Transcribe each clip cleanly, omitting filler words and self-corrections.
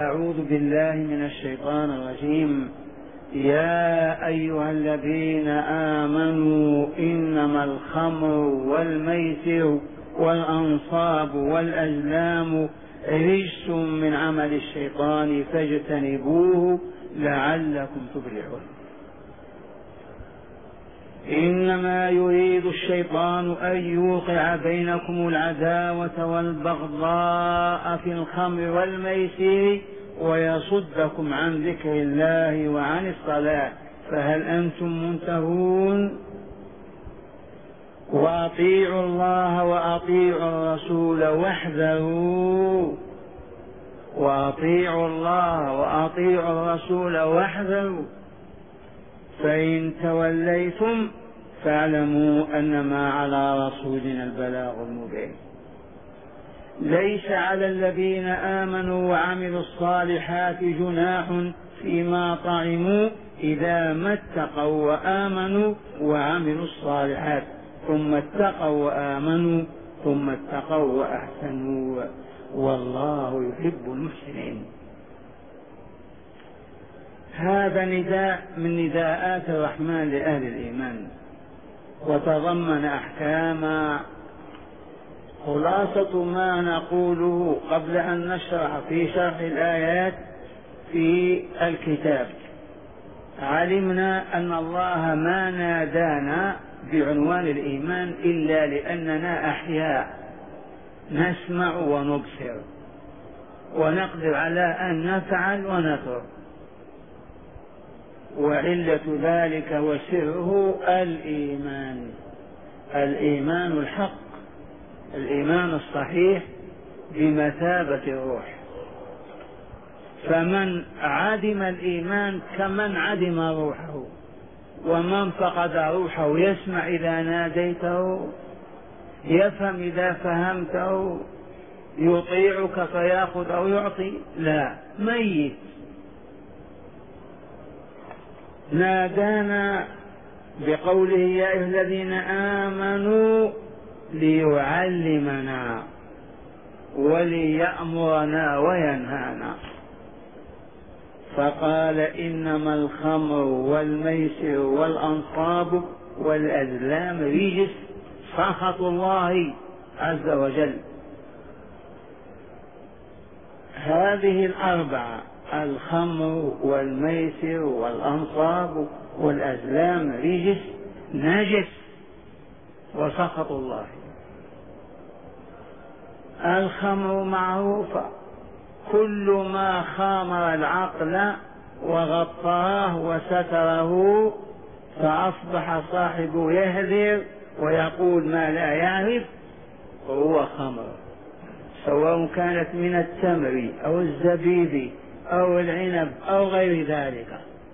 أعوذ بالله من الشيطان الرجيم. يا أيها الذين آمنوا إنما الخمر والميسر والأنصاب والأزلام رجس من عمل الشيطان فاجتنبوه لعلكم تفلحون. إنما يريد الشيطان أن يوقع بينكم العداوة والبغضاء في الخمر والميسر ويصدكم عن ذكر الله وعن الصلاة فهل أنتم منتهون؟ وأطيعوا الله وأطيعوا الرسول واحذروا. وأطيعوا الله وأطيعوا الرسول واحذروا فإن توليتم فاعلموا أنما على رسولنا البلاغ المبين. ليس على الذين آمنوا وعملوا الصالحات جناح فيما طعموا إذا ما اتقوا وآمنوا وعملوا الصالحات ثم اتقوا وآمنوا ثم اتقوا وأحسنوا والله يحب المحسنين. هذا نداء من نداءات الرحمن لأهل الإيمان وتضمن أحكاما. خلاصة ما نقوله قبل أن نشرح في شرح الآيات في الكتاب، علمنا أن الله ما نادانا بعنوان الإيمان إلا لأننا أحياء نسمع ونبصر ونقدر على أن نفعل ونترك، وعلة ذلك وسره الإيمان، الإيمان الحق، الإيمان الصحيح بمثابة الروح. فمن عدم الإيمان كمن عدم روحه، ومن فقد روحه يسمع إذا ناديته، يفهم إذا فهمته، يطيعك فيأخذ أو يعطي، لا، ميت. نادانا بقوله يا أيها الذين آمنوا ليعلمنا وليأمرنا وينهانا، فقال إنما الخمر والميسر والأنصاب والأزلام رجس سخط الله عز وجل. هذه الأربعة الخمر والميسر والأنصاب والأزلام رجس نجس وسخط الله. الخمر معروفة، كل ما خامر العقل وغطاه وستره فأصبح صاحبه يهذر ويقول ما لا يعرف هو خمر، سواء كانت من التمر أو الزبيب أو العنب أو غير ذلك.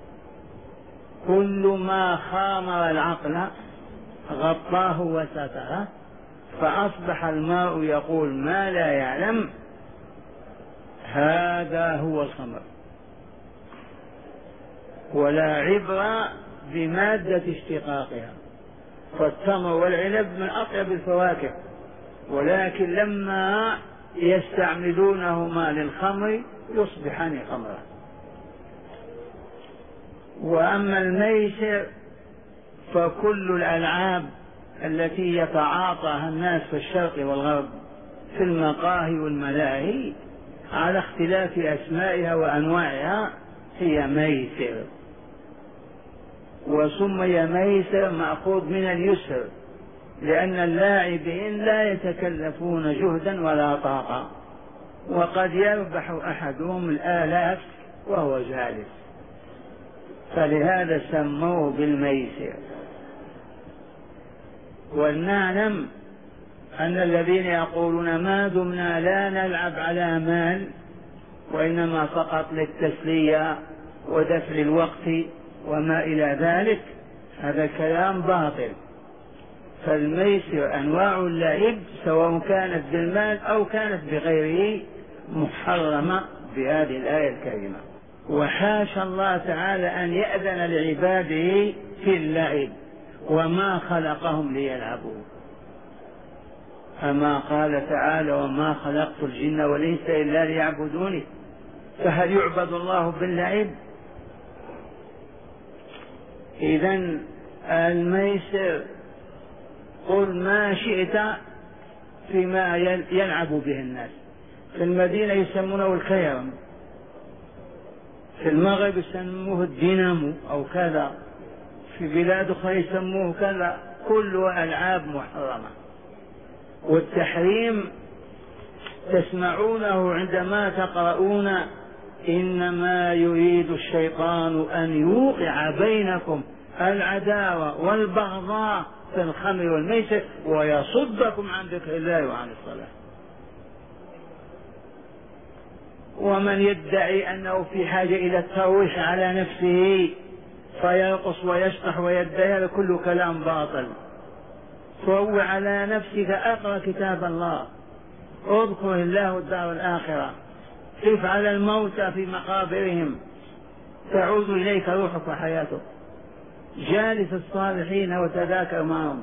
كل ما خامر العقل غطاه وستره فأصبح الماء يقول ما لا يعلم هذا هو الخمر. ولا عبرة بمادة اشتقاقها، فالتمر والعنب من أطيب الفواكه، ولكن لما يستعملونهما للخمر يصبحان خمرا. وأما الميسر فكل الألعاب التي يتعاطاها الناس في الشرق والغرب في المقاهي والملاهي على اختلاف أسمائها وأنواعها هي ميسر، وسمي ميسر مأخوذ من اليسر، لأن اللاعبين لا يتكلفون جهدا ولا طاقة، وقد يربح أحدهم الآلاف وهو جالس، فلهذا سموه بالميسر. ولنعلم أن الذين يقولون ما دمنا لا نلعب على مال وإنما فقط للتسلية ودفع الوقت وما إلى ذلك، هذا كلام باطل. فالميسر أنواع اللعب سواء كانت بالمال أو كانت بغيره محرمة بهذه الآية الكريمة. وحاشا الله تعالى أن يأذن لعباده في اللعب، وما خلقهم ليلعبوا. أما قال تعالى وما خلقت الجن والإنس إلا ليعبدوني، فهل يعبد الله باللعب؟ إذن الميسر قل ما شئت فيما يلعب به الناس. في المدينة يسمونه الكيرم، في المغرب يسموه الدينامو أو كذا، في بلاد أخرى يسموه كذا، كل ألعاب محرمة. والتحريم تسمعونه عندما تقرؤون إنما يريد الشيطان أن يوقع بينكم العداوة والبغضاء في الخمر والميسر ويصدكم عن ذكر الله وعن الصلاة. ومن يدعي أنه في حاجة إلى الترويح على نفسه فيرقص ويشطح ويدعي، هذا كل كلام باطل. فهو على نفسك اقرأ كتاب الله، اذكر الله والدار الآخرة، قف على الموتى في مقابرهم تعود إليك روحك وحياتك، جالس الصالحين وتذاكر معهم.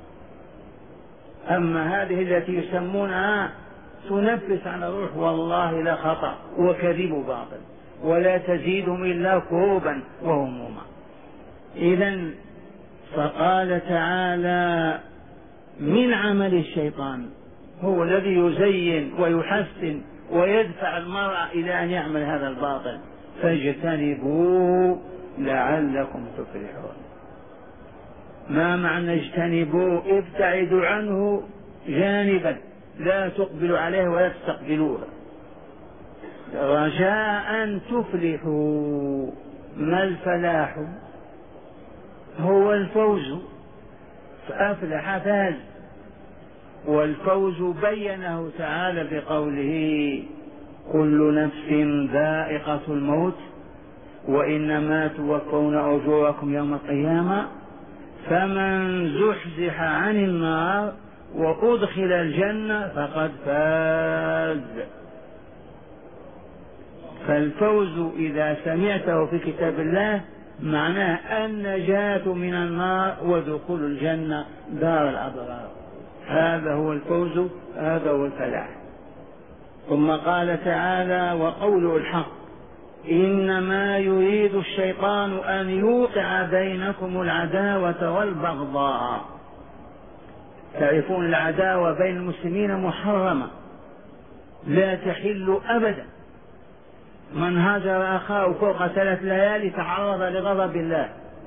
أما هذه التي يسمونها تنفس على الروح والله لا خطأ وكذب باطل، ولا تزيدهم إلا كروبا وهموما. إذن فقال تعالى من عمل الشيطان، هو الذي يزين ويحسن ويدفع المرء إلى أن يعمل هذا الباطل، فاجتنبوه لعلكم تفلحون. ما معنى اجتنبوه؟ ابتعدوا عنه جانبا، لا تقبلوا عليه ولا تستقبلوه، رجاء تفلحوا. ما الفلاح؟ هو الفوز، فأفلح فاز. والفوز بينه تعالى بقوله كل نفس ذائقة الموت وإنما توفون أجوركم يوم القيامة فمن زحزح عن النار وأدخل الجنة فقد فاز. فالفوز إذا سمعته في كتاب الله معناه النجاة من النار ودخول الجنة دار الأبرار، هذا هو الفوز، هذا هو الفلاح. ثم قال تعالى وقوله الحق إنما يريد الشيطان أن يوقع بينكم العداوة والبغضاء. تعرفون العداوة بين المسلمين محرمة لا تحل أبدا، من هاجر أخاه فوق 3 ليالي تعرض لغضب الله.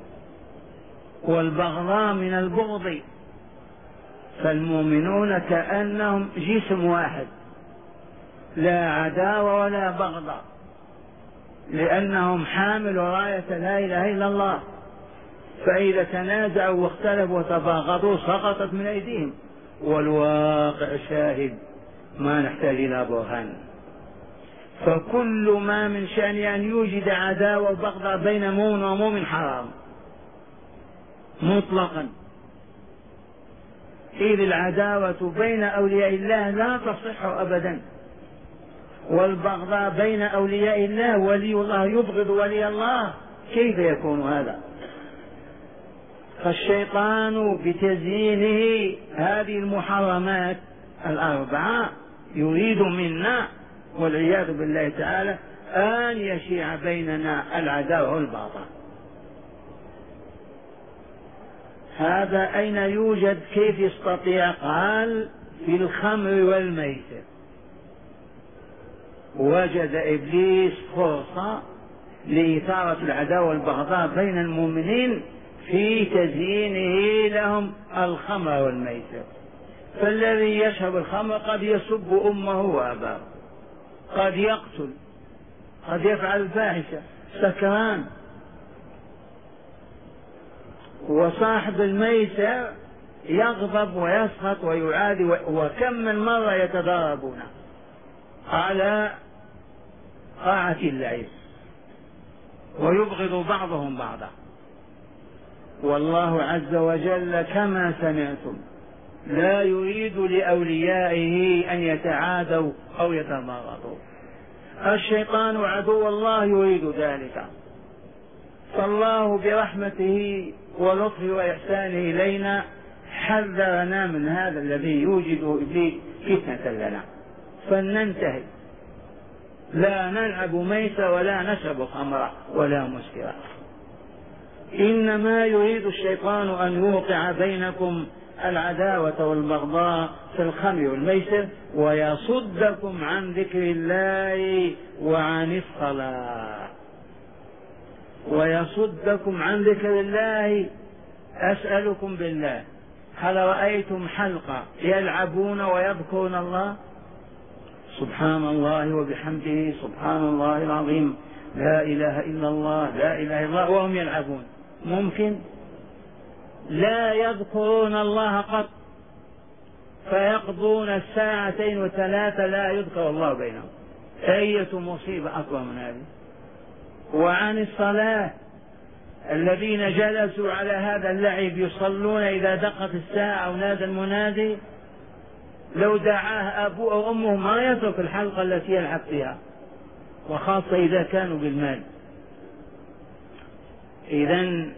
والبغضاء من البغض، فالمؤمنون كأنهم جسم واحد، لا عداوة ولا بغضاء، لأنهم حاملوا راية لا إله إلا الله، فإذا تنازعوا واختلفوا وتباغضوا سقطت من أيديهم، والواقع شاهد ما نحتاج إلى برهان. فكل ما من شأن أن يوجد عداوة وبغضاء بين مؤمن ومؤمن حرام مطلقا، إذ العداوة بين أولياء الله لا تصح أبدا، والبغضاء بين أولياء الله، ولي الله يبغض ولي الله، كيف يكون هذا؟ فالشيطان بتزيينه هذه المحرمات الأربعة يريد منا والعياذ بالله تعالى أن يشيع بيننا العداوة والبغضاء. هذا أين يوجد؟ كيف يستطيع؟ قال في الخمر والميسر. وجد إبليس فرصة لإثارة العداوة والبغضاء بين المؤمنين في تزيينه لهم الخمر والميسر. فالذي يشرب الخمر قد يسب أمه وأباه، قد يقتل، قد يفعل الفاحشة، سكران. وصاحب الميسر يغضب ويسخط ويعادي، وكم من مرة يتضاربون على طاعة اللعب ويبغض بعضهم بعضا. والله عز وجل كما سمعتم لا يريد لأوليائه أن يتعادوا أو يتباغضوا. الشيطان عدو الله يريد ذلك، فالله برحمته ولطفه وإحسانه إلينا حذرنا من هذا الذي يوجد إبليس فتنة لنا، فلننتهي لا نلعب ميسة ولا نشرب خمرا ولا مسكرا. إنما يريد الشيطان أن يوقع بينكم العداوة والبغضاء في الخمر والميسر ويصدكم عن ذكر الله وعن الصلاة. ويصدكم عن ذكر الله. أسألكم بالله، هل رأيتم حلقة يلعبون ويذكرون الله؟ سبحان الله وبحمده سبحان الله العظيم، لا إله إلا الله، لا إله إلا الله، وهم يلعبون؟ ممكن؟ لا يذكرون الله قط، فيقضون الساعتين وثلاثة لا يذكر الله بينهم. أية مصيبة أكبر من هذه؟ وعن الصلاة، الذين جلسوا على هذا اللعب يصلون إذا دقت الساعة ونادى المنادي، لو دعاه أبوه أو أمه ما يترك الحلقة التي يلعب فيها، وخاصة إذا كانوا بالمال. إذن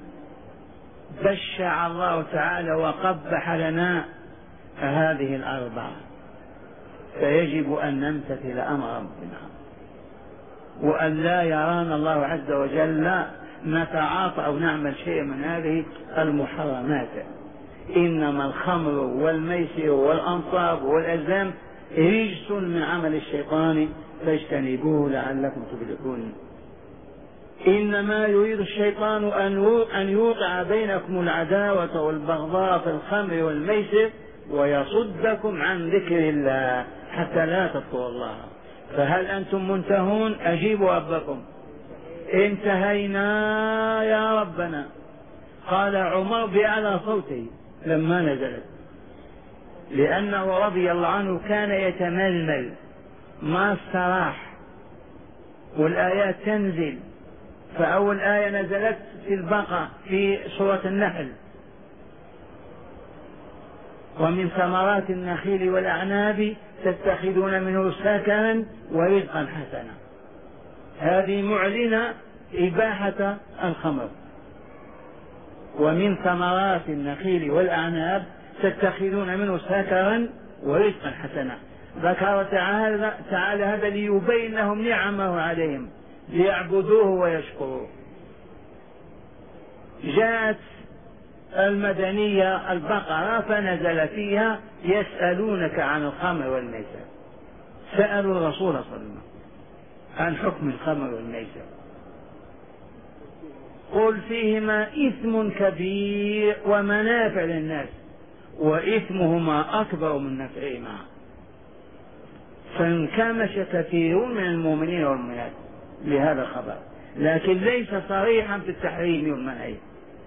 بشع الله تعالى وقبح لنا هذه الأربعة، فيجب أن نمتثل أمر ربنا وأن لا يرانا الله عز وجل نتعاطى أو نعمل شيء من هذه المحرمات. إنما الخمر والميسر والأنصاب والأزلام رجس من عمل الشيطان فاجتنبوه لعلكم تفلحون. إنما يريد الشيطان أن يوقع بينكم العداوة والبغضاء في الخمر والميسر ويصدكم عن ذكر الله حتى لا تذكروا الله. فهل أنتم منتهون؟ أجيبوا ربكم. انتهينا يا ربنا. قال عمر بأعلى صوته لما نزلت، لأنه رضي الله عنه كان يتململ ما استراح والآيات تنزل. فأول آية نزلت في البقرة في سورة النحل: ومن ثمرات النخيل والأعناب تتخذون منه سكنا ورزقا حسنا. هذه معلنة إباحة الخمر. ومن ثمرات النخيل والأعناب تتخذون منه سكرا ورزقا حسنا. ذكر تعالى هذا ليبين لهم نعمه عليهم ليعبدوه ويشكروه. جاءت المدنية البقرة فنزل فيها: يسألونك عن الخمر والميسر. سألوا الرسول صلى الله عليه وسلم عن حكم الخمر والميسر. قل فيهما إثم كبير ومنافع للناس وإثمهما أكبر من نفعهما، فانكمش كثير من المؤمنين والمؤمنات لهذا الخبر، لكن ليس صريحا في التحريم والمنع.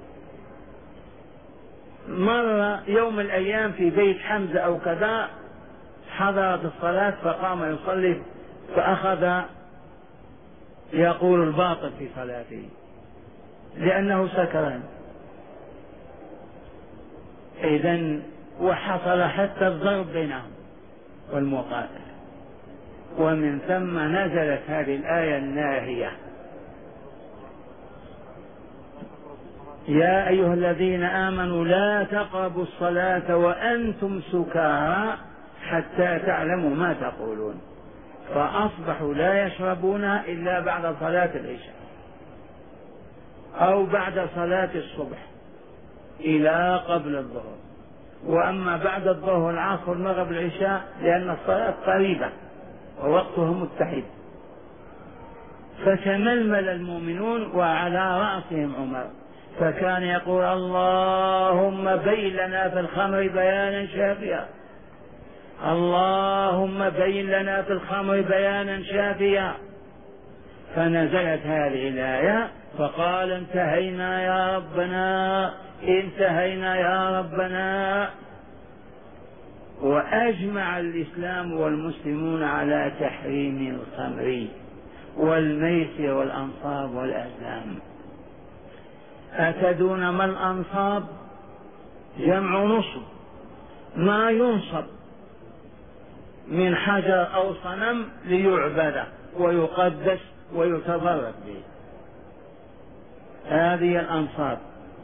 مر يوم من الأيام في بيت حمزة أو كذا، حضرت الصلاة فقام يصلي فأخذ يقول الباطل في صلاته لأنه سكران. إذن وحصل حتى الضرب بينهم والمقاتلة. ومن ثم نزلت هذه الآية الناهية: يا أيها الذين آمنوا لا تقربوا الصلاة وأنتم سكارى حتى تعلموا ما تقولون. فأصبحوا لا يشربونها إلا بعد صلاة العشاء أو بعد صلاة الصبح إلى قبل الظهر. وأما بعد الظهر والعصر والمغرب والعشاء لأن الصلاة قريبة ووقتها متحد. فتململ المؤمنون وعلى رأسهم عمر، فكان يقول: اللهم بين لنا في الخمر بيانا شافيا، اللهم بين لنا في الخمر بيانا شافيا. فنزلت هذه الآية فقال: انتهينا يا ربنا، انتهينا يا ربنا. وأجمع الإسلام والمسلمون على تحريم الخمر والميسر والأنصاب والأزلام. أتدون ما الأنصاب؟ جمع نصب، ما ينصب من حجر أو صنم ليعبد ويقدس ويتبرك به، هذه الأنصاب.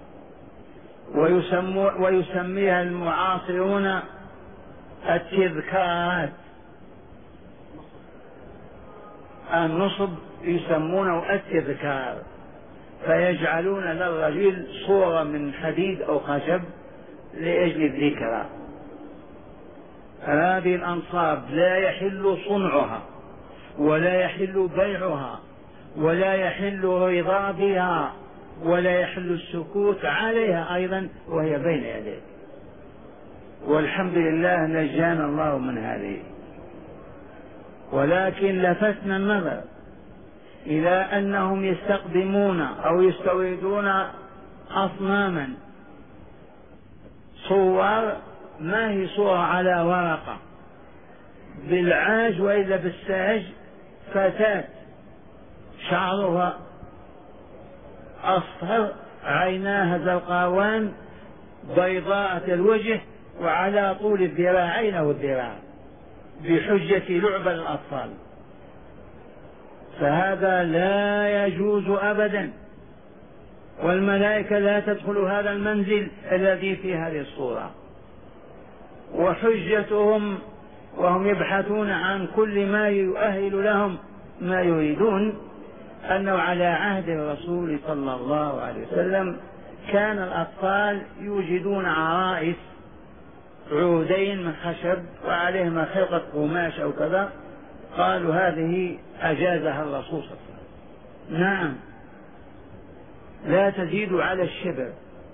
ويسميها المعاصرون التذكارات. النصب يسمونه التذكار، فيجعلون للرجل صورة من حديد أو خشب لأجل الذكرى. هذه الأنصاب لا يحل صنعها ولا يحل بيعها ولا يحل رضا بها ولا يحل السكوت عليها أيضا وهي بين يديك، والحمد لله نجانا الله من هذه. ولكن لفتنا النظر إلى أنهم يستقدمون أو يستوردون أصناما، صور ما هي صورة على ورقة بالعاج وإلا بالساج، فتاة شعرها أصفر، عيناها زرقاوان، بيضاء الوجه، وعلى طول الذراعين والذراع، بحجة لعبة الأطفال. فهذا لا يجوز أبدا، والملائكة لا تدخل هذا المنزل الذي في هذه الصورة. وحجتهم وهم يبحثون عن كل ما يؤهل لهم ما يريدون أنه على عهد الرسول صلى الله عليه وسلم كان الأطفال يوجدون عرائس عودين من خشب وعليهما خيطة قماش أو كذا، قالوا هذه أجازها الرسول صلى الله عليه وسلم. نعم، لا تزيد على الشبر.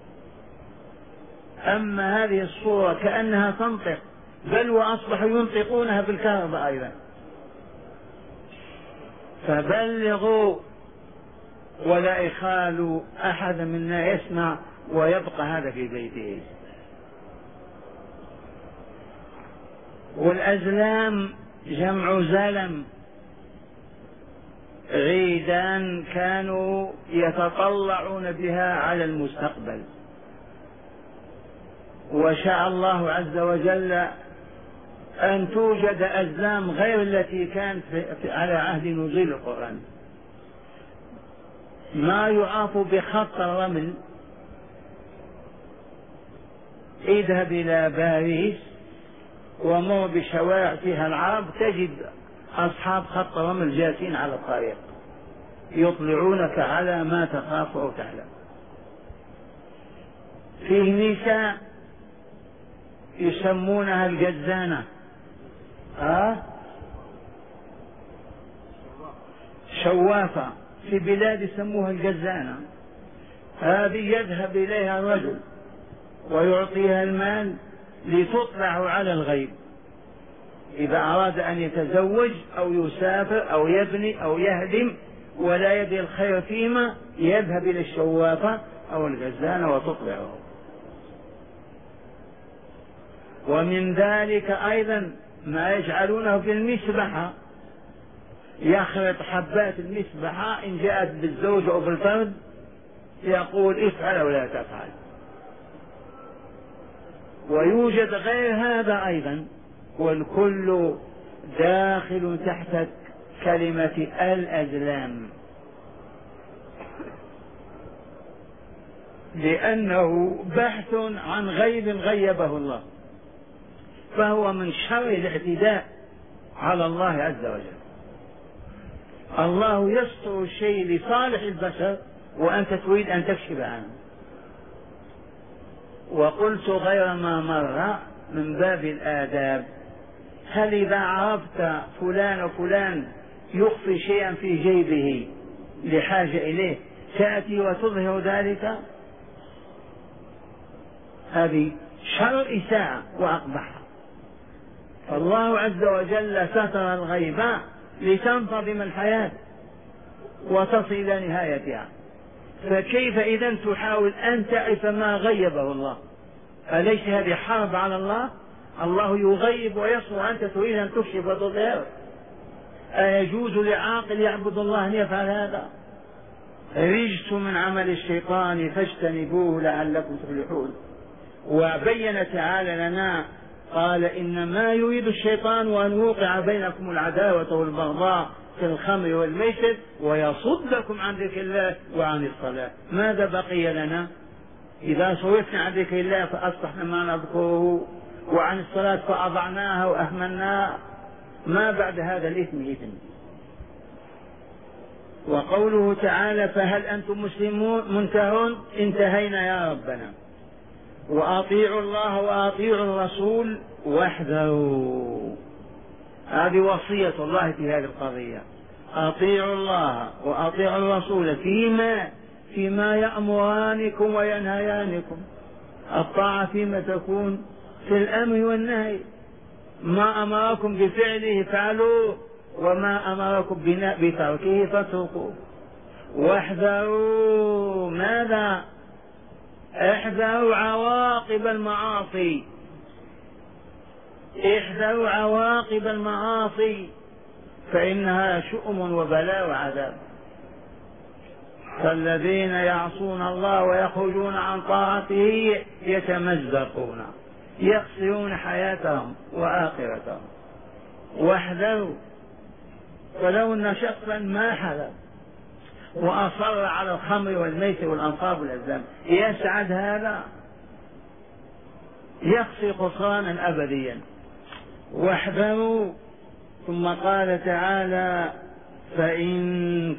أما هذه الصورة كأنها تنطق، بل وأصبحوا ينطقونها بالكهرباء أيضا. فبلغوا ولا يخالوا أحد منا يسمع ويبقى هذا في بيته. والأزلام جمع زلم، عيدان كانوا يتطلعون بها على المستقبل، وشاء الله عز وجل أن توجد أزلام غير التي كانت على عهد نزول القرآن. ما يعاف بخط الرمل، اذهب إلى باريس ومر بشوارع فيها العرب تجد أصحاب خط رمل جالسين على الطريق يطلعونك على ما تخاف أو تعلم. فيه نساء يسمونها الجزانة، شوافة، في بلاد يسموها الجزانة. هذه يذهب إليها الرجل ويعطيها المال لتطلع على الغيب، إذا أراد أن يتزوج أو يسافر أو يبني أو يهدم ولا يدري الخير فيما، يذهب إلى الشوافة أو الجزانة وتطلعه. ومن ذلك أيضا ما يجعلونه في المسبحة، يخلط حبات المسبحة إن جاءت بالزوج أو بالفرد يقول افعل أو لا تفعل. ويوجد غير هذا أيضا، والكل داخل تحت كلمة الأزلام، لأنه بحث عن غيب غيبه الله، فهو من شر الاعتداء على الله عز وجل. الله يستر الشيء لصالح البشر وأنت تريد أن تكشف عنه. وقلت غير ما مر من باب الآداب، هل إذا عرفت فلان وفلان يخفي شيئا في جيبه لحاجة إليه تأتي وتظهر ذلك؟ هذه شر إساءة وأقبحها. فالله عز وجل ستر الغيب لتنتظم الحياة وتصل إلى نهايتها، فكيف إذا تحاول أن تعرف ما غيبه الله؟ أليس هذه حرب على الله؟ الله يغيب ويصر وأنت تريد أن تكشف وتظهر. أيجوز لعاقل يعبد الله أن يفعل هذا؟ رجس من عمل الشيطان فاجتنبوه لعلكم تفلحون. وبين تعالى لنا قال إنما يريد الشيطان أن يوقع بينكم العداوة والبغضاء في الخمر والميسر ويصدكم عن ذكر الله وعن الصلاة. ماذا بقي لنا؟ إذا صرفنا عن ذكر الله فأصبحنا ما نذكره، وعن الصلاة فأضعناها وأهملناها، ما بعد هذا الإثم إثم. وقوله تعالى فهل أنتم مسلمون منتهون، انتهينا يا ربنا. وأطيعوا الله وأطيعوا الرسول واحذروا، هذه وصية الله في هذه القضية. أطيعوا الله وأطيعوا الرسول فيما يأمرانكم وينهيانكم. الطاعة فيما تكون في الأمر والنهي، ما أمركم بفعله فعلوه وما أمركم بتركه فاتركوه. واحذروا ماذا؟ احذروا عواقب المعاصي، احذروا عواقب المعاصي فإنها شؤم وبلاء وعذاب. فالذين يعصون الله ويخرجون عن طاعته يتمزقون، يخسرون حياتهم وآخرتهم. واحذروا، ولو أن شخصا ما حذر وأصر على الخمر والميسر والأنصاب والأزلام يسعد هذا؟ يخسر خسرانا أبديا. واحذروا. ثم قال تعالى فإن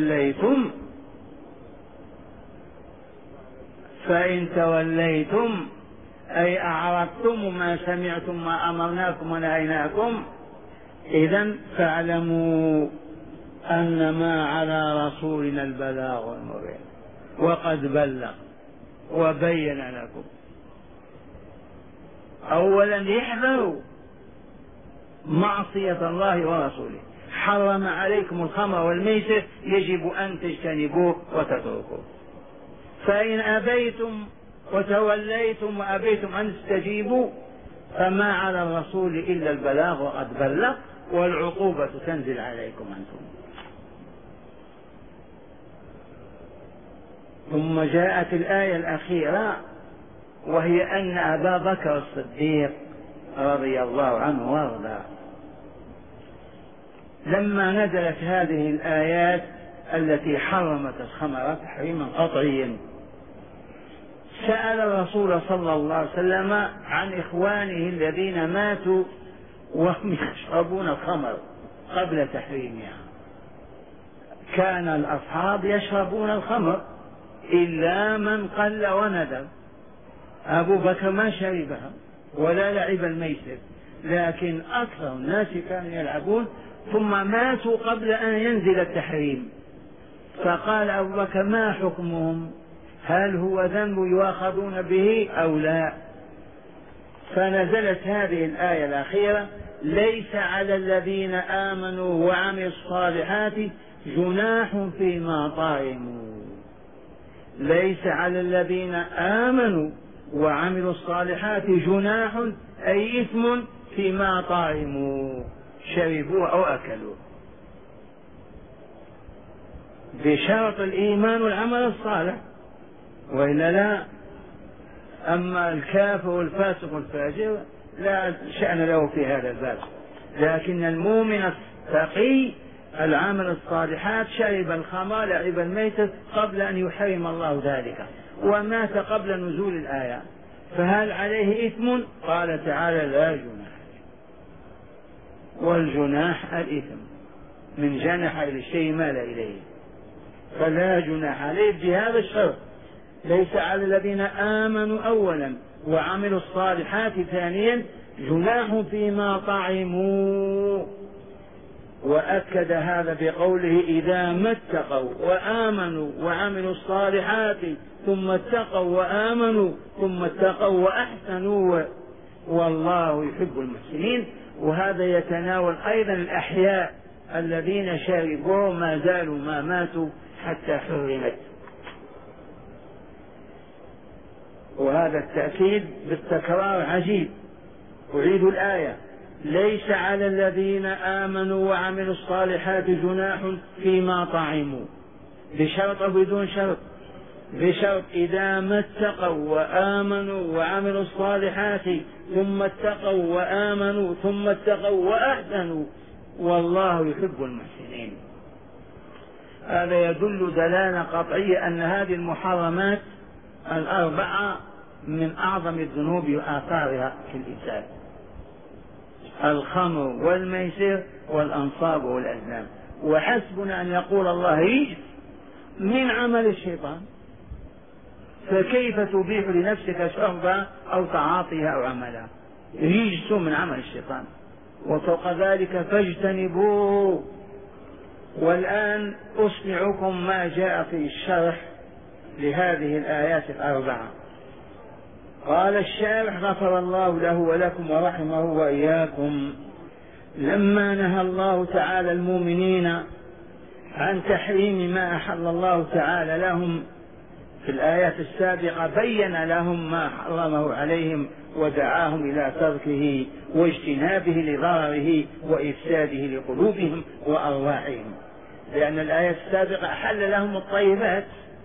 توليتم أي أعرضتم ما سمعتم ما أمرناكم ونهيناكم، إذن فاعلموا أنما على رسولنا البلاغ المبين وقد بلغ وبين لكم. أولا يحذروا معصية الله ورسوله، حرم عليكم الخمر والميسر، يجب أن تجتنبوه وتتركوه. فإن أبيتم وتوليتم وأبيتم أن تستجيبوا فما على الرسول إلا البلاغ وقد بلغ، والعقوبة تنزل عليكم أنتم. ثم جاءت الآية الأخيرة وهي أن أبا بكر الصديق رضي الله عنه وارضاه لما نزلت هذه الآيات التي حرمت الخمر تحريما قطعيا سأل الرسول صلى الله عليه وسلم عن إخوانه الذين ماتوا وهم يشربون الخمر قبل تحريمها. كان الأصحاب يشربون الخمر إلا من قل وندر. أبو بكر ما شربها ولا لعب الميسر، لكن أكثر الناس كانوا يلعبون، ثم ماتوا قبل أن ينزل التحريم. فقال أبو بكر ما حكمهم؟ هل هو ذنب يؤاخذون به أو لا؟ فنزلت هذه الآية الأخيرة ليس على الذين آمنوا وعملوا الصالحات جناح فيما طعموا. ليس على الذين آمنوا وعملوا الصالحات جناح أي إثم فيما طعموا، شربوا أو أكلوا، بشرط الإيمان والعمل الصالح، وإلا لا. أما الكافر والفاسق والفاجر لا شأن له في هذا الباب، لكن المؤمن التقي العمل الصالحات شرب الخمر لعب الميتة قبل أن يحرم الله ذلك ومات قبل نزول الآية، فهل عليه إثم؟ قال تعالى لا جناح. والجناح الإثم من جنح إلى الشيء مال إليه، فلا جناح عليه بهذا الشرط. ليس على الذين آمنوا أولا وعملوا الصالحات ثانيا جناح فيما طعموا. وأكد هذا بقوله إذا ما اتقوا وآمنوا وعملوا الصالحات ثم اتقوا وآمنوا ثم اتقوا وأحسنوا والله يحب المحسنين. وهذا يتناول أيضا الأحياء الذين شربوا ما زالوا ما ماتوا حتى حرمت. وهذا التأكيد بالتكرار عجيب. أعيد الآية ليس على الذين آمنوا وعملوا الصالحات جناح فيما طعموا، بشرط أو بدون شرط؟ بشرط إذا ما اتقوا وآمنوا وعملوا الصالحات ثم اتقوا وآمنوا ثم اتقوا وأحسنوا والله يحب المحسنين. هذا يدل دلالة قطعية أن هذه المحرمات الأربعة من أعظم الذنوب وآثارها في الإنسان: الخمر والميسر والأنصاب والأزلام. وحسبنا أن يقول الله رجس من عمل الشيطان، فكيف تبيح لنفسك شربا أو تعاطيها أو عملها؟ رجس من عمل الشيطان. وفوق ذلك فاجتنبوه. والآن أسمعكم ما جاء في الشرح لهذه الآيات الأربعة. قال الشارح غفر الله له ولكم ورحمه وإياكم: لما نهى الله تعالى المؤمنين عن تحريم ما أحل الله تعالى لهم في الآيات السابقة بين لهم ما حرمه عليهم ودعاهم إلى تركه واجتنابه لضرره وإفساده لقلوبهم وأرواحهم، لأن الآية السابقة أحل لهم الطيبات.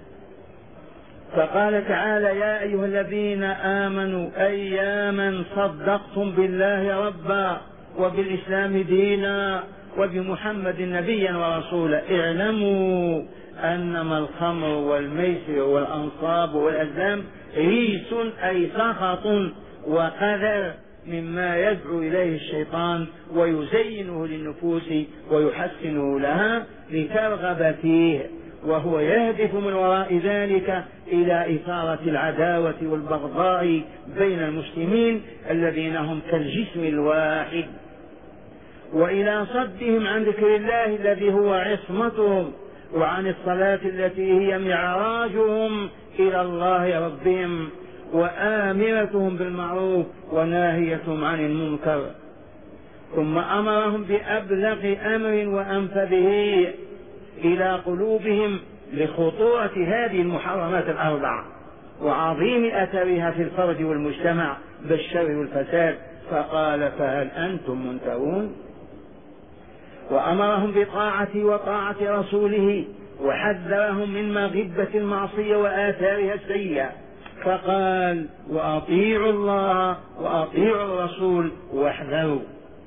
فقال تعالى: يا أيها الذين آمنوا أياما صدقتم بالله ربا وبالإسلام دينا وبمحمد نبيا ورسولا اعلموا أنما الخمر والميسر والأنصاب والأزلام رجس أي سخط وقذر مما يدعو إليه الشيطان ويزينه للنفوس ويحسنه لها لترغب فيه، وهو يهدف من وراء ذلك إلى إثارة العداوة والبغضاء بين المسلمين الذين هم كالجسم الواحد، وإلى صدهم عن ذكر الله الذي هو عصمتهم، وعن الصلاة التي هي معراجهم إلى الله ربهم، وآمرتهم بالمعروف وناهيتهم عن المنكر. ثم أمرهم بأبلغ أمر وأنفذه إلى قلوبهم لخطورة هذه المحرمات الأربعة وعظيم أثرها في الفرد والمجتمع بالشر والفساد، فقال: فهل أنتم منتهون؟ وأمرهم بطاعة وطاعة رسوله وحذرهم من مغبة المعصية وآثارها السيئة، فقال: وأطيعوا الله وأطيعوا الرسول واحذروا.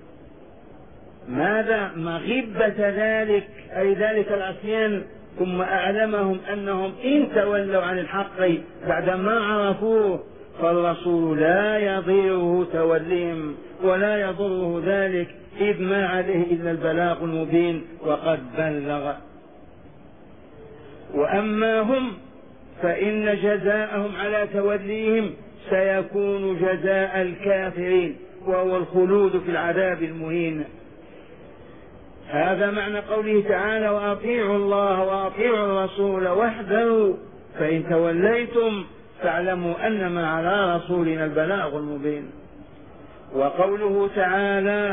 ماذا مغبة ذلك؟ أي ذلك العصيان. ثم أعلمهم أنهم إن تولوا عن الحق بعدما عرفوه فالرسول لا يضيره توليهم ولا يضره ذلك، إذ ما عليه إلا البلاغ المبين وقد بلغ. وأما هم فإن جزاءهم على توليهم سيكون جزاء الكافرين، وهو الخلود في العذاب المهين. هذا معنى قوله تعالى: وأطيعوا الله وأطيعوا الرسول واحذروا، فإن توليتم فاعلموا أنما على رسولنا البلاغ المبين. وقوله تعالى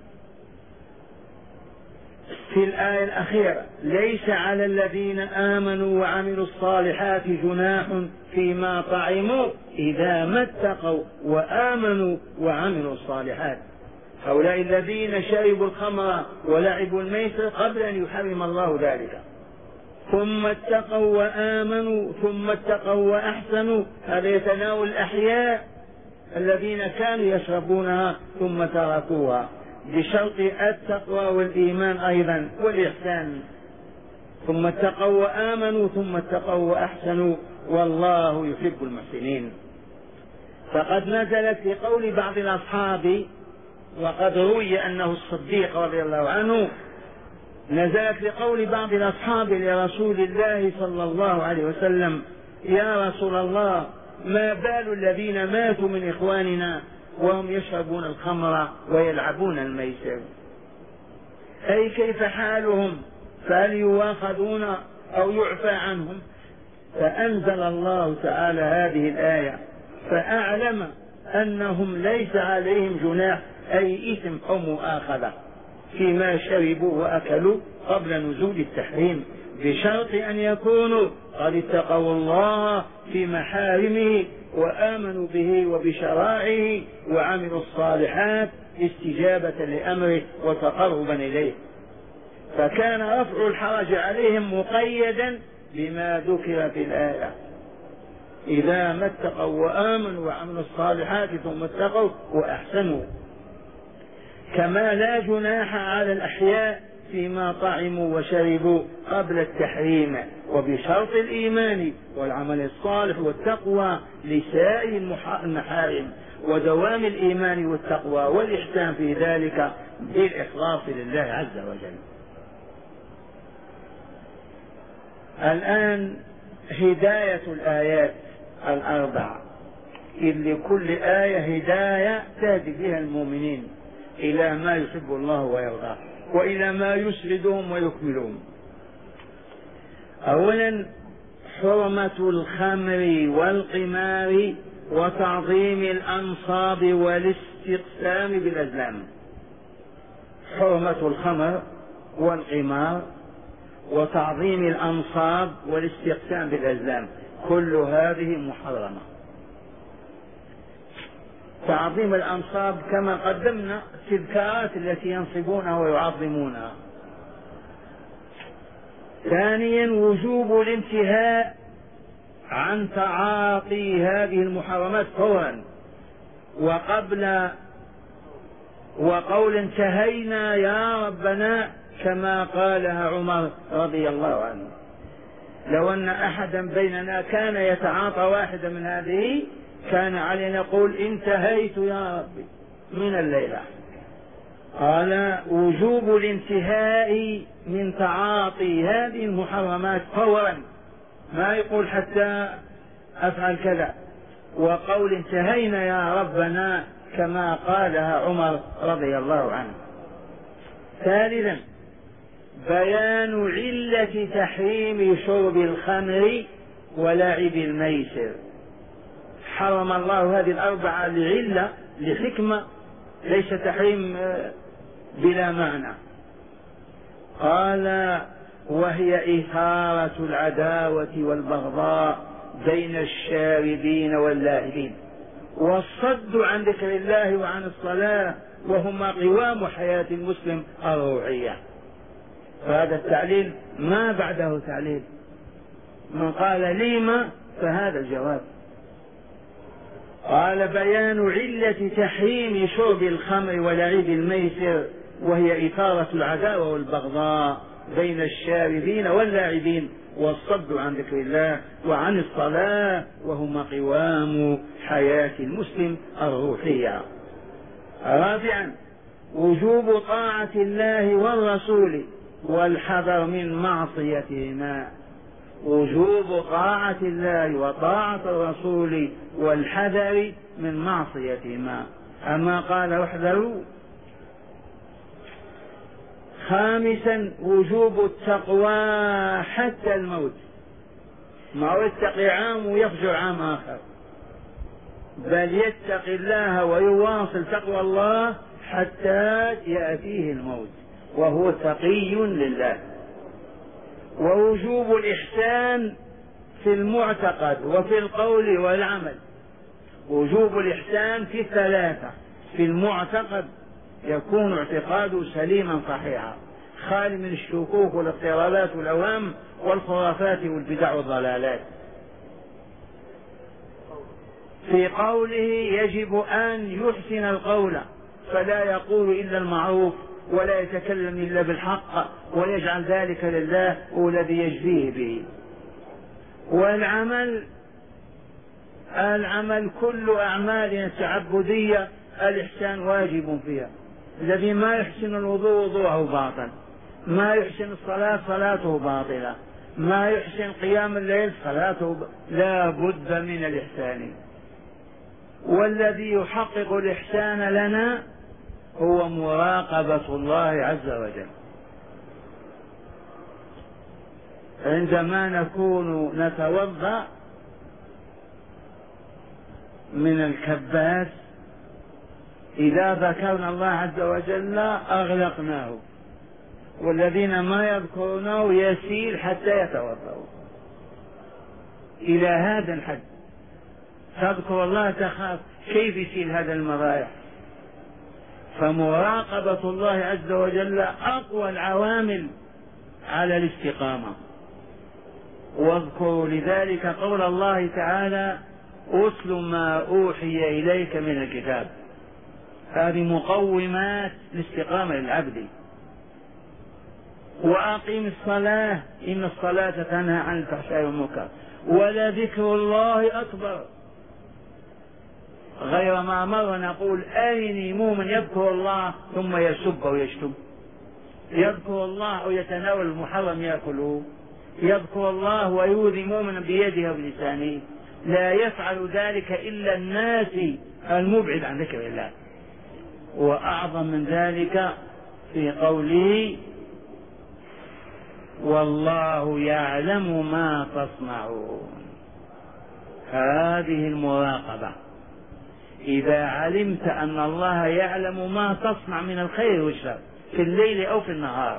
في الآية الأخيرة: ليس على الذين آمنوا وعملوا الصالحات جناح فيما طعموا إذا ما اتقوا وآمنوا وعملوا الصالحات. هؤلاء الذين شربوا الخمر ولعبوا الميسر قبل أن يحرم الله ذلك، ثم اتقوا وآمنوا ثم اتقوا وأحسنوا، هذا يتناول الأحياء الذين كانوا يشربونها ثم تركوها بشرط التقوى والإيمان أيضا والإحسان. ثم اتقوا وآمنوا ثم اتقوا وأحسنوا والله يحب المحسنين. فقد نزلت في قول بعض الأصحاب، وقد روي أنه الصديق رضي الله عنه، نزلت لقول بعض الأصحاب لرسول الله صلى الله عليه وسلم: يا رسول الله، ما بال الذين ماتوا من إخواننا وهم يشربون الخمر ويلعبون الميسر؟ أي كيف حالهم؟ فهل يواخذون أو يعفى عنهم؟ فأنزل الله تعالى هذه الآية فأعلم أنهم ليس عليهم جناح أي إثم أو مؤاخذة فيما شربوا وأكلوا قبل نزول التحريم، بشرط أن يكونوا قد اتقوا الله في محارمه وآمنوا به وبشرائعه وعملوا الصالحات استجابة لأمره وتقربا إليه. فكان رفع الحرج عليهم مقيدا بما ذكر في الآية: إذا ما اتقوا وآمنوا وعملوا الصالحات ثم اتقوا وأحسنوا. كما لا جناح على الأحياء فيما طعموا وشربوا قبل التحريم، وبشرط الإيمان والعمل الصالح والتقوى لسائر المحارم، ودوام الإيمان والتقوى والإحسان في ذلك بالإخلاص لله عز وجل. الآن هداية الآيات الأربع، إذ لكل آية هداية تهدي بها المؤمنين إلى ما يحب الله ويرضاه وإلى ما يسعدهم ويكملهم. أولا حرمة الخمر والقمار وتعظيم الأنصاب والاستقسام بالأزلام. حرمة الخمر والقمار وتعظيم الأنصاب والاستقسام بالأزلام كل هذه محرمة. تعظيم الأنصاب كما قدمنا التذكارات التي ينصبونها ويعظمونها. ثانيا وجوب الانتهاء عن تعاطي هذه المحرمات فورا وقول انتهينا يا ربنا كما قالها عمر رضي الله عنه. لو أن أحدا بيننا كان يتعاطى واحدة من هذه كان علينا نقول انتهيت يا ربي من الليلة. قال وجوب الانتهاء من تعاطي هذه المحرمات فورا، ما يقول حتى أفعل كذا، وقول انتهينا يا ربنا كما قالها عمر رضي الله عنه. ثالثا بيان علة تحريم شرب الخمر ولعب الميسر. حرم الله هذه الأربعة لعلة، لحكمة، ليس تحريم بلا معنى. قال وهي إثارة العداوة والبغضاء بين الشاربين واللاعبين والصد عن ذكر الله وعن الصلاة وهما قوام حياة المسلم الروحية. فهذا التعليل ما بعده تعليل، من قال لما فهذا الجواب. قال بيان علة تحريم شرب الخمر ولعب الميسر وهي إثارة العداوة والبغضاء بين الشاربين واللاعبين والصد عن ذكر الله وعن الصلاة وهما قوام حياة المسلم الروحية. رابعا وجوب طاعة الله والرسول والحذر من معصيتهما. وجوب طاعة الله وطاعة الرسول والحذر من معصيتهما. أما قال احذروا. خامسا وجوب التقوى حتى الموت، ما يتقي عام ويفجر عام آخر، بل يتقي الله ويواصل تقوى الله حتى يأتيه الموت وهو تقي لله. ووجوب الإحسان في المعتقد وفي القول والعمل. وجوب الإحسان في ثلاثة: في المعتقد يكون اعتقاده سليما صحيحا خالي من الشكوك والاضطرابات والأوهام والخرافات والبدع والضلالات. في قوله يجب أن يحسن القول فلا يقول إلا المعروف ولا يتكلم إلا بالحق ويجعل ذلك لله هو الذي يجزيه به. والعمل كل أعمالنا التعبدية الإحسان واجب فيها. الذي ما يحسن الوضوء وضوءه باطل، ما يحسن الصلاة صلاته باطلة، ما يحسن قيام الليل صلاته لا بد من الإحسان. والذي يحقق الإحسان لنا هو مراقبة الله عز وجل. عندما نكون نتوضأ من الكباس إذا ذكرنا الله عز وجل أغلقناه، والذين ما يذكرونه يسيل حتى يتوضأوا إلى هذا الحد. تذكر الله تخاف، كيف يسيل هذا المرايح؟ فمراقبة الله عز وجل أقوى العوامل على الاستقامة. واذكروا لذلك قول الله تعالى أتل ما أوحي إليك من الكتاب. هذه مقومات الاستقامة للعبد. وأقم الصلاة إن الصلاة تنهى عن الفحشاء والمنكر ولذكر الله أكبر. غير ما مر نقول أرني مؤمن يذكر الله ثم يسب ويشتم، يذكر الله ويتناول المحرم يأكله، يذكر الله ويؤذي مؤمنا بيده وبلسانه، لا يفعل ذلك إلا الناس المبعد عن ذكر الله. وأعظم من ذلك في قوله والله يعلم ما تصنعون. هذه المراقبة، إذا علمت أن الله يعلم ما تصنع من الخير والشر في الليل أو في النهار،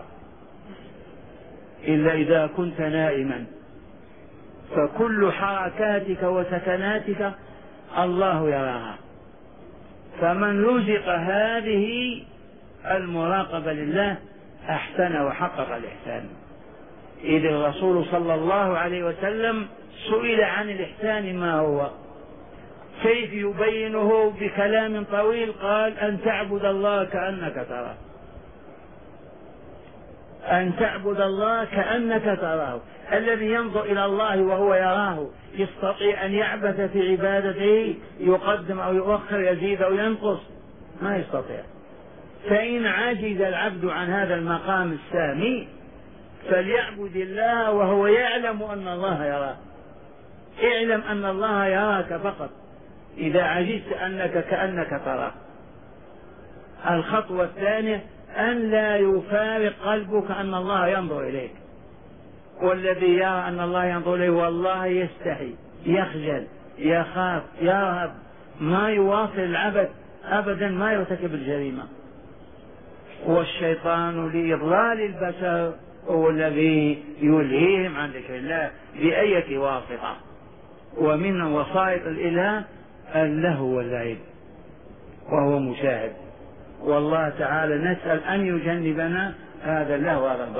إلا إذا كنت نائما، فكل حركاتك وسكناتك الله يراها. فمن رزق هذه المراقبة لله أحسن وحقق الإحسان. إذ الرسول صلى الله عليه وسلم سئل عن الإحسان ما هو، كيف يبينه بكلام طويل؟ قال أن تعبد الله كأنك تراه، أن تعبد الله كأنك تراه. الذي ينظر إلى الله وهو يراه يستطيع أن يعبث في عبادته، يقدم أو يؤخر، يزيد أو ينقص؟ ما يستطيع. فإن عجز العبد عن هذا المقام السامي فليعبد الله وهو يعلم أن الله يراه. اعلم أن الله يراك فقط، إذا عجزت أنك كأنك تراه. الخطوة الثانية أن لا يفارق قلبك أن الله ينظر إليك، والذي يرى أن الله ينظر إليه والله يستحي، يخجل، يخاف، يرهب، ما يواصل العبث أبدا، ما يرتكب الجريمة. والشيطان لإضلال البشر هو الذي يلهيهم عن ذكر الله بأية واسطة، ومن وسائط الإله اللهو واللعب وهو مشاهد. والله تعالى نسأل أن يجنبنا هذا اللهو وهذا الباطل.